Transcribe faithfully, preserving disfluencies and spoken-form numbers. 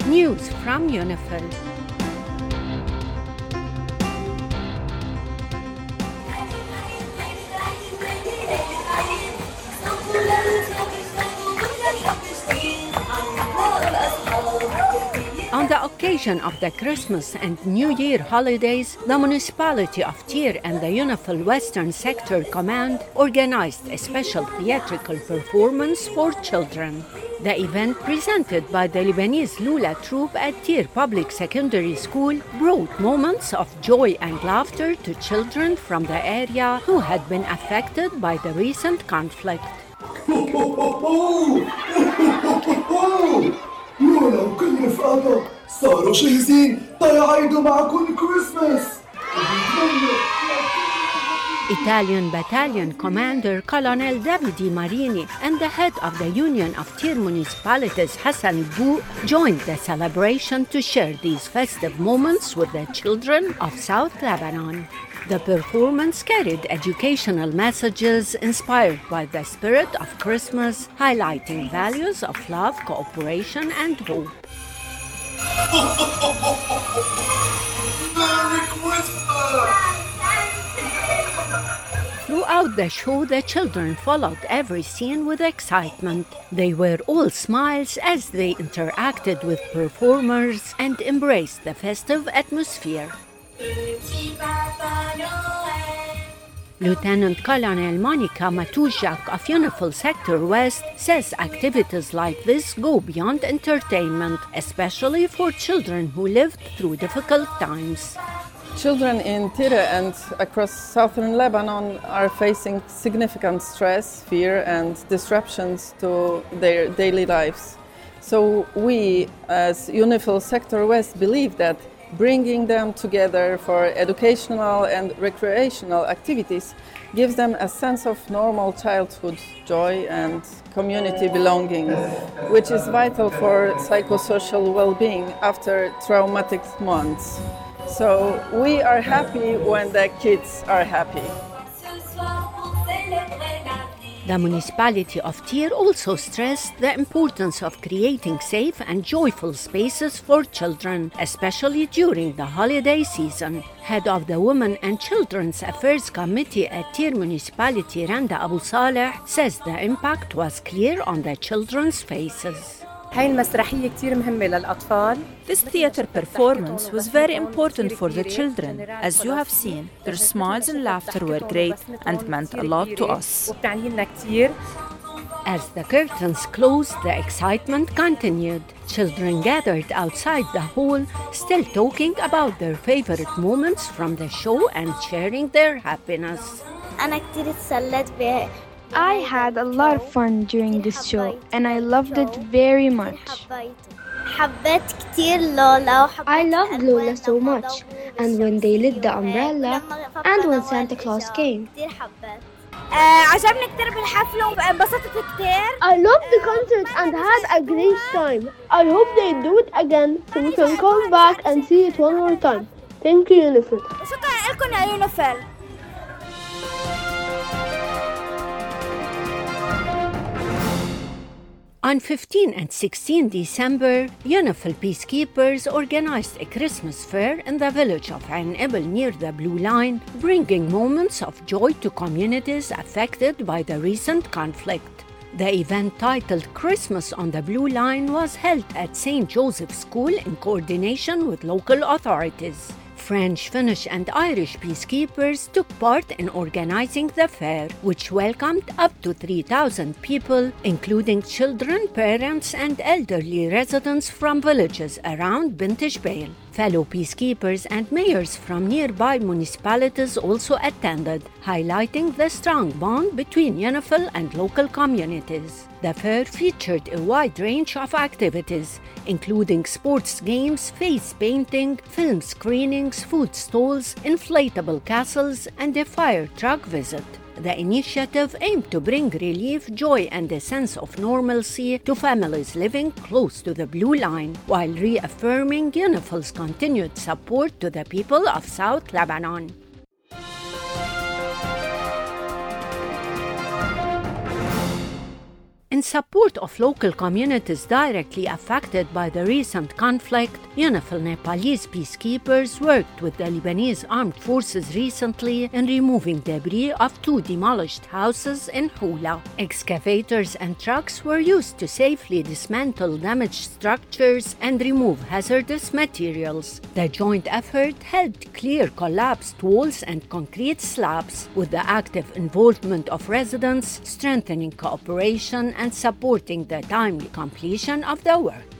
News from UNIFIL. On the occasion of the Christmas and New Year holidays, the municipality of Tyre and the UNIFIL Western Sector Command organized a special theatrical performance for children. The event, presented by the Lebanese Lula troupe at Tyre Public Secondary School, brought moments of joy and laughter to children from the area who had been affected by the recent conflict. لولا وكل رفقاتها صاروا جاهزين تيعيدوا معكم كريسماس. Italian Battalion Commander Colonel Davide Marini and the head of the Union of Tyre Municipalities Hassan Bou joined the celebration to share these festive moments with the children of South Lebanon. The performance carried educational messages inspired by the spirit of Christmas, highlighting values of love, cooperation, and hope. Merry Christmas! Throughout the show, the children followed every scene with excitement. They were all smiles as they interacted with performers and embraced the festive atmosphere. Lieutenant Colonel Monica Matujak of UNIFIL Sector West says activities like this go beyond entertainment, especially for children who lived through difficult times. Children in Tyre and across southern Lebanon are facing significant stress, fear, and disruptions to their daily lives. So we, as UNIFIL Sector West, believe that bringing them together for educational and recreational activities gives them a sense of normal childhood joy and community belonging, which is vital for psychosocial well-being after traumatic months. So we are happy when the kids are happy. The municipality of Tyre also stressed the importance of creating safe and joyful spaces for children, especially during the holiday season. Head of the Women and Children's Affairs Committee at Tyre Municipality, Randa Abu Saleh, says the impact was clear on the children's faces. هاي المسرحية كتير مهمة للأطفال. This theater performance was very important for the children. As you have seen, their smiles and laughter were great and meant a lot to us. As the curtains closed, the excitement continued. Children gathered outside the hall, still talking about their favorite moments from the show and sharing their happiness. أنا كتير اتسليت بها. I had a lot of fun during this show and I loved it very much. حبيت كتير لولا. I loved Lola so much and when they lit the umbrella and when Santa Claus came. عجبني كتير بالحفلة وانبسطت كتير. I loved the concert and had a great time. I hope they do it again so we can come back and see it one more time. Thank you, UNIFIL. شكرا لكم يا UNIFIL. On fifteenth and sixteenth December, UNIFIL peacekeepers organized a Christmas fair in the village of Ain Ebel near the Blue Line, bringing moments of joy to communities affected by the recent conflict. The event, titled Christmas on the Blue Line, was held at Saint Joseph's School in coordination with local authorities. French, Finnish, and Irish peacekeepers took part in organizing the fair, which welcomed up to three thousand people, including children, parents, and elderly residents from villages around Bint Jbeil. Fellow peacekeepers and mayors from nearby municipalities also attended, highlighting the strong bond between UNIFIL and local communities. The fair featured a wide range of activities, including sports games, face painting, film screenings, food stalls, inflatable castles, and a fire truck visit. The initiative aimed to bring relief, joy, and a sense of normalcy to families living close to the Blue Line, while reaffirming UNIFIL's continued support to the people of South Lebanon. In support of local communities directly affected by the recent conflict, UNIFIL Nepalese peacekeepers worked with the Lebanese armed forces recently in removing debris of two demolished houses in Hula. Excavators and trucks were used to safely dismantle damaged structures and remove hazardous materials. The joint effort helped clear collapsed walls and concrete slabs, with the active involvement of residents strengthening cooperation and supporting the timely completion of the work.